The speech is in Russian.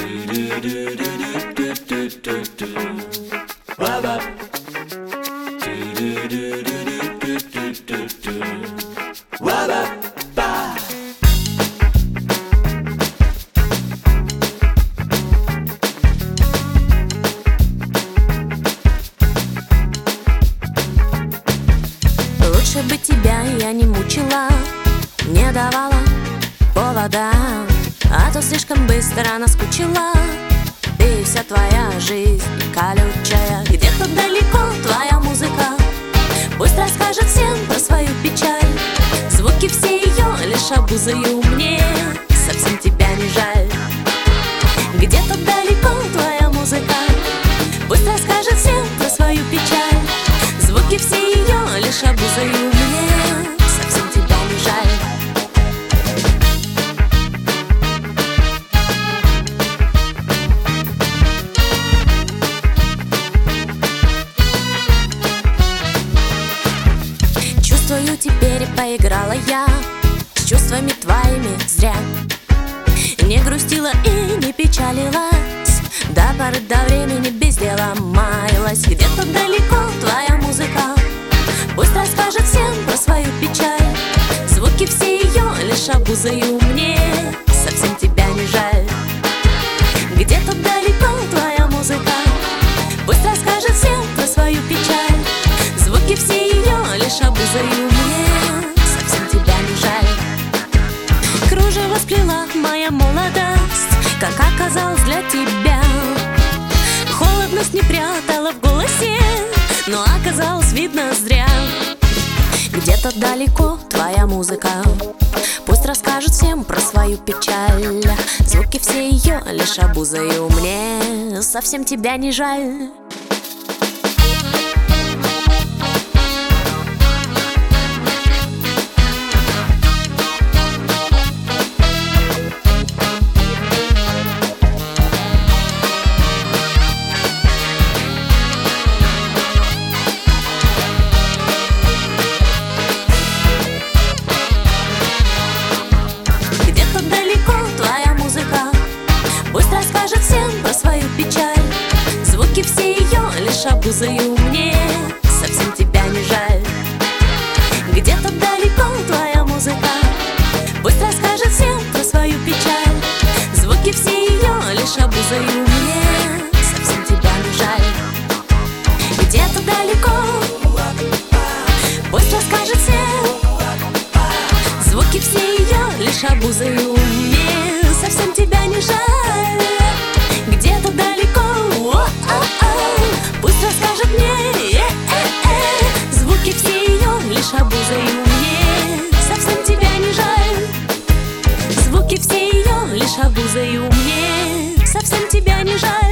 Лучше бы тебя я не мучила, не давала повода, а то слишком быстро наскучила. И вся твоя жизнь колючая. Где-то далеко твоя музыка, пусть расскажет всем про свою печаль. Звуки все ее лишь обузою, мне совсем тебя не жаль. Где-то далеко твоя музыка, пусть расскажет всем про свою печаль. Звуки все ее лишь обузою, мне совсем тебя не жаль. Чувствую, теперь поиграла я с чувствами твоими зря. Не грустила и не печалилась, до поры до времени без дела маялась. Где-то далеко твоя музыка, пусть расскажет всем про свою печаль. Звуки все ее лишь обузою, мне совсем тебя не жаль. Где-то далеко твоя музыка, пусть расскажет всем про свою печаль. Звуки все ее лишь обузою, мне совсем тебя не жаль. Кружево сплела моя молодость, как оказалось для тебя. Холодность не прятала в голосе, но оказалось видно зря. Где-то далеко твоя музыка, пусть расскажет всем про свою печаль. Звуки все ее лишь обузою, мне совсем тебя не жаль. Пусть расскажет всем про свою печаль. Звуки все ее лишь обузою, мне совсем тебя не жаль. Где-то далеко твоя музыка, пусть расскажет всем про свою печаль. Звуки все ее лишь обузою, мне совсем тебя не жаль. Где-то далеко, пусть расскажет всем. Звуки все ее лишь обузою, мне совсем тебя не жаль. Где-то далеко, пусть расскажет мне. Звуки все ее лишь обузою, мне совсем тебя не жаль. Звуки все ее лишь обузою, мне совсем тебя не жаль.